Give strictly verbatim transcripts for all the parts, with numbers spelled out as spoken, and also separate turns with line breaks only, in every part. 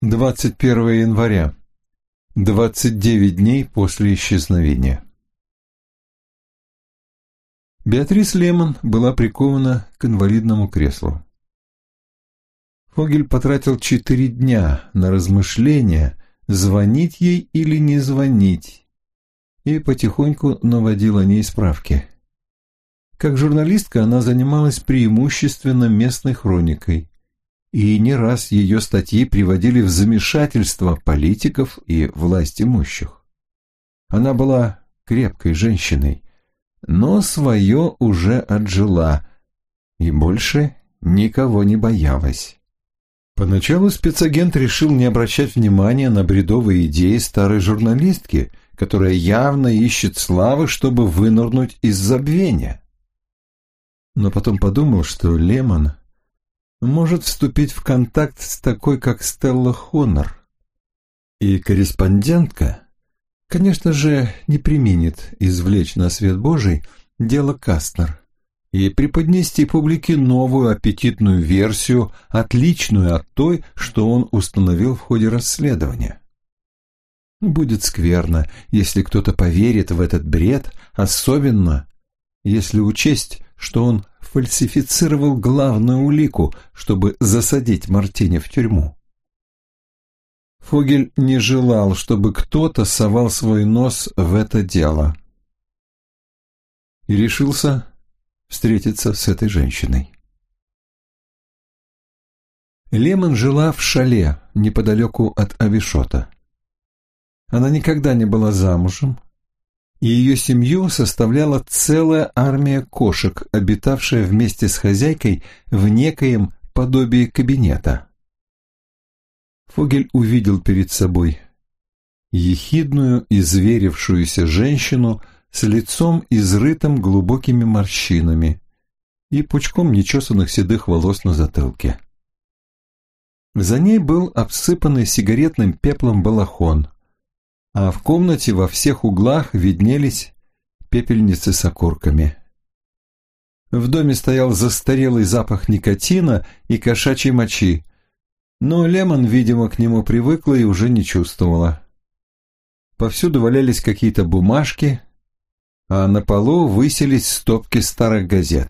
двадцать первого января. двадцать девять дней после исчезновения. Беатрис Лемон была прикована к инвалидному креслу. Фогель потратил четыре дня на размышления, звонить ей или не звонить, и потихоньку наводил о ней справки. Как журналистка она занималась преимущественно местной хроникой, и не раз ее статьи приводили в замешательство политиков и власть имущих. Она была крепкой женщиной, но свое уже отжила и больше никого не боялась. Поначалу спецагент решил не обращать внимания на бредовые идеи старой журналистки, которая явно ищет славы, чтобы вынырнуть из забвения. Но потом подумал, что Лемон может вступить в контакт с такой, как Стелла Хонор. И корреспондентка, конечно же, не преминет извлечь на свет Божий дело Кастнер и преподнести публике новую аппетитную версию, отличную от той, что он установил в ходе расследования. Будет скверно, если кто-то поверит в этот бред, особенно если учесть, что он фальсифицировал главную улику, чтобы засадить Мартини в тюрьму. Фогель не желал, чтобы кто-то совал свой нос в это дело. И решился встретиться с этой женщиной. Лемон жила в шале неподалеку от Авишота. Она никогда не была замужем, и ее семью составляла целая армия кошек, обитавшая вместе с хозяйкой в некоем подобии кабинета. Фогель увидел перед собой ехидную, изверившуюся женщину с лицом, изрытым глубокими морщинами и пучком нечесанных седых волос на затылке. За ней был обсыпанный сигаретным пеплом балахон, а в комнате во всех углах виднелись пепельницы с окурками. В доме стоял застарелый запах никотина и кошачьей мочи, но Лемон, видимо, к нему привыкла и уже не чувствовала. Повсюду валялись какие-то бумажки, а на полу высились стопки старых газет.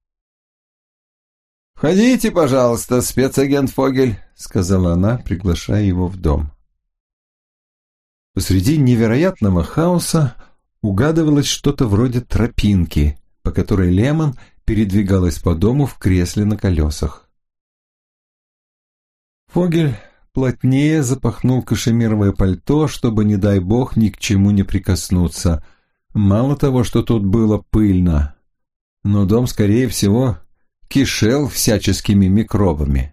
«Входите, пожалуйста, спецагент Фогель», — сказала она, приглашая его в дом. Посреди невероятного хаоса угадывалось что-то вроде тропинки, по которой Лемон передвигалась по дому в кресле на колесах. Фогель плотнее запахнул кашемировое пальто, чтобы, не дай бог, ни к чему не прикоснуться. Мало того, что тут было пыльно, но дом, скорее всего, кишел всяческими микробами.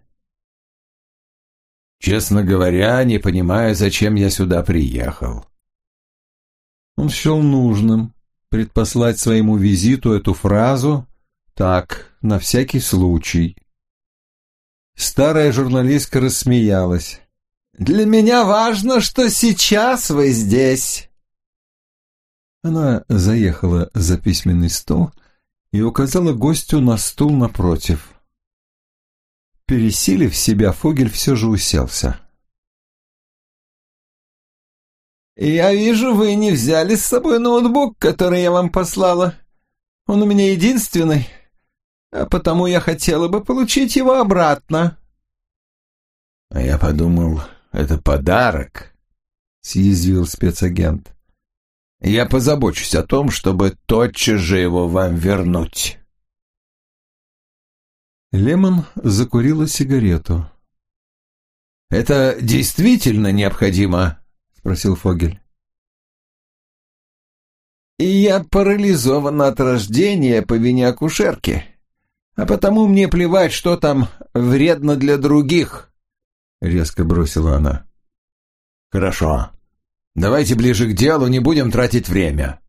«Честно говоря, не понимаю, зачем я сюда приехал». Он счел нужным предпослать своему визиту эту фразу так, на всякий случай. Старая журналистка рассмеялась. «Для меня важно, что сейчас вы здесь». Она заехала за письменный стол и указала гостю на стул напротив. Пересилив себя, Фогель все же уселся. «Я вижу, вы не взяли с собой ноутбук, который я вам послала. Он у меня единственный, а потому я хотела бы получить его обратно». «А я подумал, это подарок», — съязвил спецагент. «Я позабочусь о том, чтобы тотчас же его вам вернуть». Лемон закурила сигарету. «Это действительно необходимо?» — спросил Фогель. «Я парализован от рождения по вине акушерки, а потому мне плевать, что там вредно для других», — резко бросила она. «Хорошо. Давайте ближе к делу, не будем тратить время».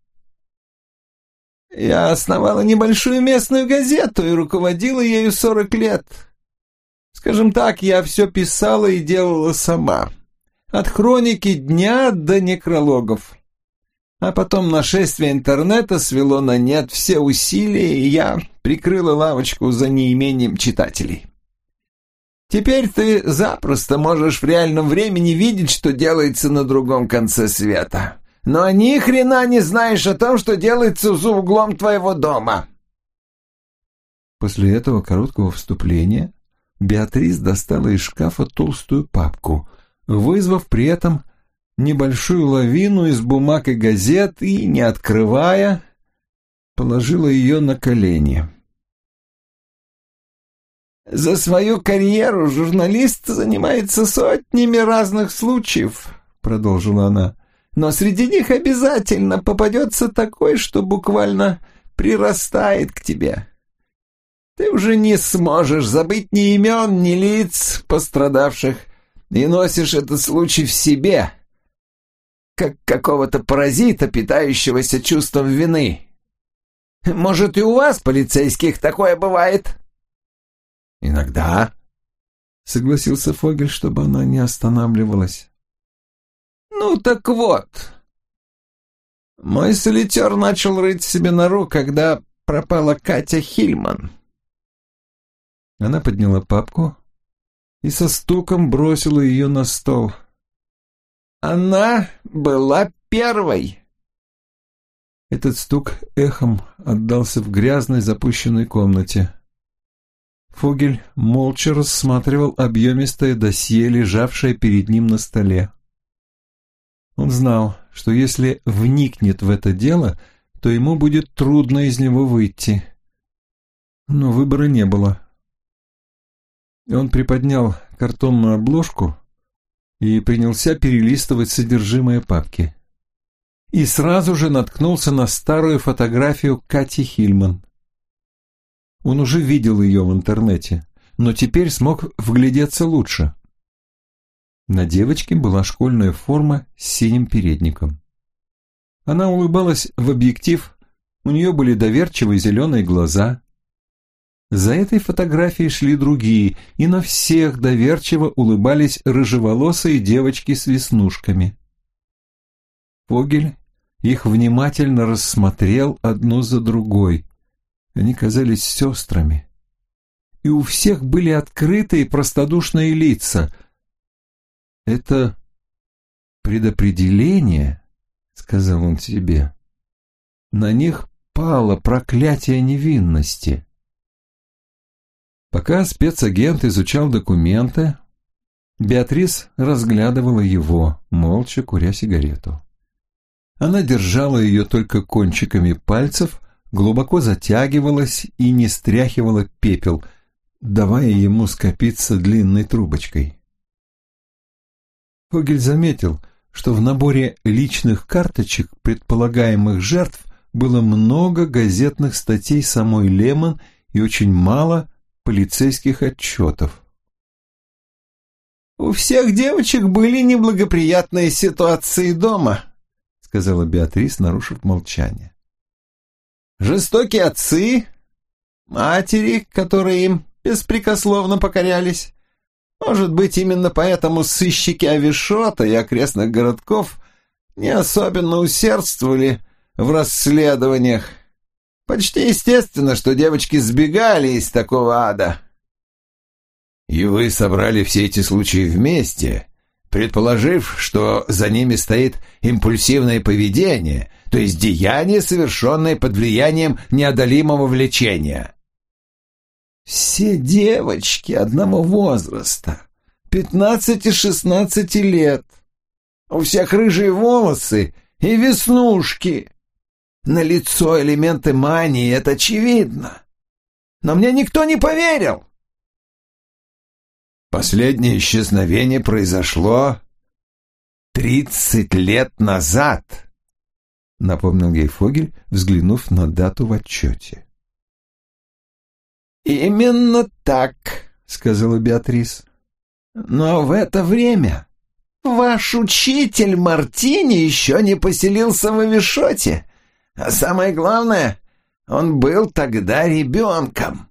«Я основала небольшую местную газету и руководила ею сорок лет. Скажем так, я все писала и делала сама. От хроники дня до некрологов. А потом нашествие интернета свело на нет все усилия, и я прикрыла лавочку за неимением читателей.
Теперь ты запросто можешь в реальном времени видеть, что делается на другом конце света. Но ни хрена не знаешь о том, что делается за углом твоего дома».
После этого короткого вступления Беатрис достала из шкафа толстую папку, вызвав при этом небольшую лавину из бумаг и газет и, не открывая, положила ее на колени.
«За свою карьеру журналист занимается сотнями разных случаев», — продолжила она, «но среди них обязательно попадется такой, что буквально прирастает к тебе. Ты уже не сможешь забыть ни имен, ни лиц пострадавших, и носишь этот случай в себе, как какого-то паразита, питающегося чувством вины. Может, и у вас, полицейских, такое бывает?»
«Иногда», — согласился Фогель, чтобы она не останавливалась.
«Ну так вот, мой солитер начал рыть себе нору, когда пропала Катя Хильман».
Она подняла папку и со стуком бросила ее на стол.
«Она была первой».
Этот стук эхом отдался в грязной запущенной комнате. Фогель молча рассматривал объемистое досье, лежавшее перед ним на столе. Он знал, что если вникнет в это дело, то ему будет трудно из него выйти. Но выбора не было. Он приподнял картонную обложку и принялся перелистывать содержимое папки. И сразу же наткнулся на старую фотографию Кати Хильман. Он уже видел ее в интернете, но теперь смог вглядеться лучше. На девочке была школьная форма с синим передником. Она улыбалась в объектив, у нее были доверчивые зеленые глаза. За этой фотографией шли другие, и на всех доверчиво улыбались рыжеволосые девочки с веснушками. Фогель их внимательно рассмотрел одну за другой. Они казались сестрами. И у всех были открытые простодушные лица. «Это предопределение», — сказал он себе. «На них пало проклятие невинности». Пока спецагент изучал документы, Беатрис разглядывала его, молча куря сигарету. Она держала ее только кончиками пальцев, глубоко затягивалась и не стряхивала пепел, давая ему скопиться длинной трубочкой. Фогель заметил, что в наборе личных карточек предполагаемых жертв было много газетных статей самой Лемон и очень мало полицейских отчетов.
«У всех девочек были неблагоприятные ситуации дома», — сказала Беатрис, нарушив молчание. «Жестокие отцы, матери, которые им беспрекословно покорялись. Может быть, именно поэтому сыщики Авишота и окрестных городков не особенно усердствовали в расследованиях. Почти естественно, что девочки сбегали из такого ада».
«И вы собрали все эти случаи вместе, предположив, что за ними стоит импульсивное поведение, то есть деяние, совершенное под влиянием неодолимого влечения».
«Все девочки одного возраста, пятнадцати-шестнадцати лет. У всех рыжие волосы и веснушки. На лицо элементы мании, это очевидно. Но мне никто не поверил».
«Последнее исчезновение произошло тридцать лет назад», — напомнил ей Фогель, взглянув на дату в отчете.
«Именно так», — сказала Беатрис. «Но в это время ваш учитель Мартини еще не поселился в Авишоте, а самое главное, он был тогда ребенком».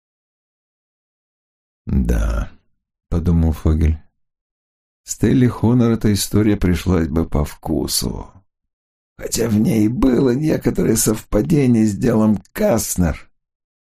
«Да», — подумал Фогель, — «Стелле Хонор эта история пришлась бы по вкусу, хотя в ней было некоторое совпадение с делом Кастнер.